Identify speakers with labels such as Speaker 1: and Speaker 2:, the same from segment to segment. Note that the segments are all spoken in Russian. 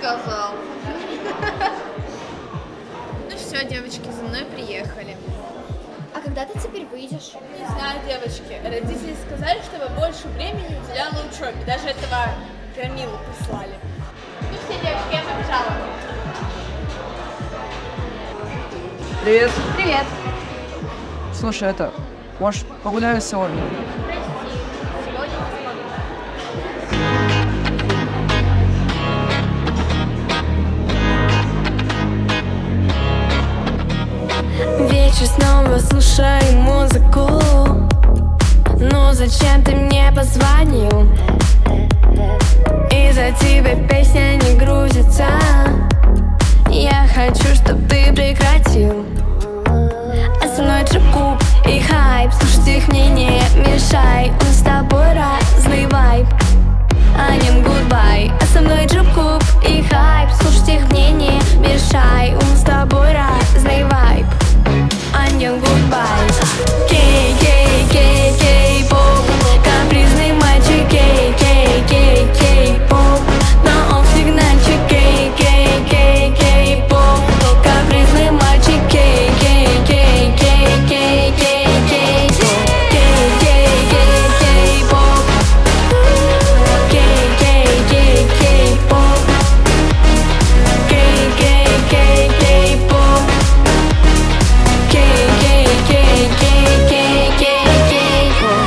Speaker 1: сказал. Ну все, девочки, за мной приехали.
Speaker 2: А когда ты теперь выйдешь?
Speaker 3: Не знаю, девочки. Родители сказали, чтобы больше времени уделяла учебе. Даже этого Камилу прислали. Ну все, девочки, я побежала.
Speaker 4: Привет.
Speaker 2: Привет.
Speaker 4: Слушай, может, погуляю сегодня?
Speaker 3: Сегодня не смогу.
Speaker 5: Вечер снова слушаю музыку. Ну зачем ты мне позвонил? Из-за тебя песня не грузится. Я хочу, чтоб ты прекратил. А со мной трип-куб и хайп. Слушать их мне не мешай. У нас с тобой разный вайб. Анин, гудбай. А со мной трип-куб и хайп. Слушать их мне не мешай. У нас с тобой разный вайб. Анин, гудбай. Кей, кей, кей, кей-поп. Капризный мальчик, кей, кей, кей, кей-поп. Но он сигнальчик, кей, кей, кей, кей-поп. Капризный мальчик, кей, кей, кей, кей, кей, кей, кей-поп. Кей, кей, кей, кей-поп. Кей, кей, кей, кей-поп. Кей, кей, кей, кей-поп. Кей, кей, кей, кей, кей, кей, кей-поп.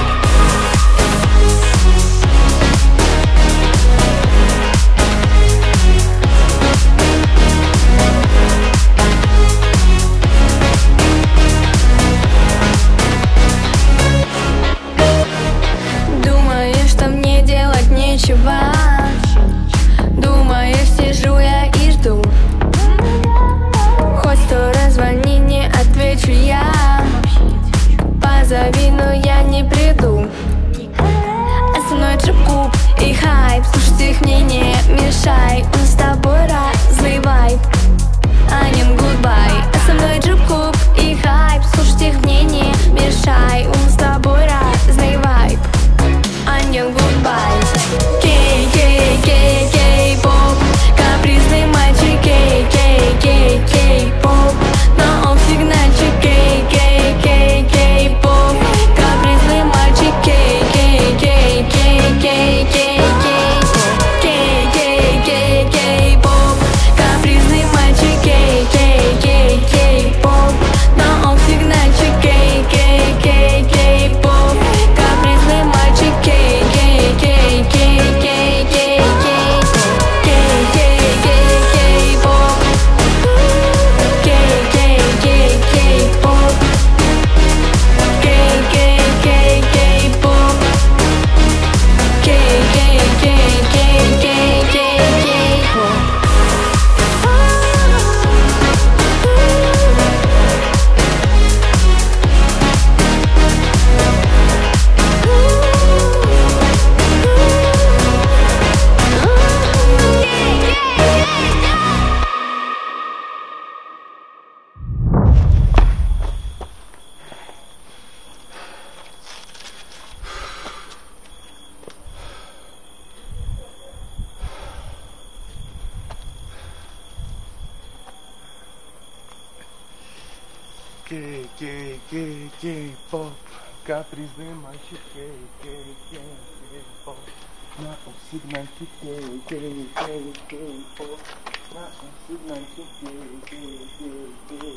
Speaker 5: Думаешь, что мне делать нечего? Думаешь, сижу я и жду? Хоть 100 раз звони, не отвечу я. Позови, но я не приду. А со мной трип-куб и хайп. Слушать их мне не мешай. У нас с тобой разный вайб. Анин, гудбай. А со мной трип-куб и хайп. Слушать их мне не мешай. У нас с тобой разный вайб. Анин, гудбай. Кей, кей, кей, кей-поп. Капризный мальчик, кей, кей, кей, кей-поп. Но он сигнальчик, кей, кей, кей, кей-поп. Капризный мальчик, кей, кей, кей, кей, кей, кей-поп. Кей, кей, кей, кей-поп. Капризный мальчик, кей, кей, кей, кей-поп. Но он сигнальчик, кей, кей, кей, кей-поп. Капризный мальчик, кей, кей, кей, кей, кей, кей-поп. Кей, кей, кей, кей-поп. Кей, кей, кей, кей-поп. Кей, кей, кей, кей-поп. Кей, кей, кей, кей, кей, кей-поп.
Speaker 6: Кей, кей, кей, кей-поп. Капризный мальчик, кей, кей, кей, кей-поп. На сигнальчик, кей, кей, кей, кей-поп. На сигнальчик, кей, кей, кей, кей.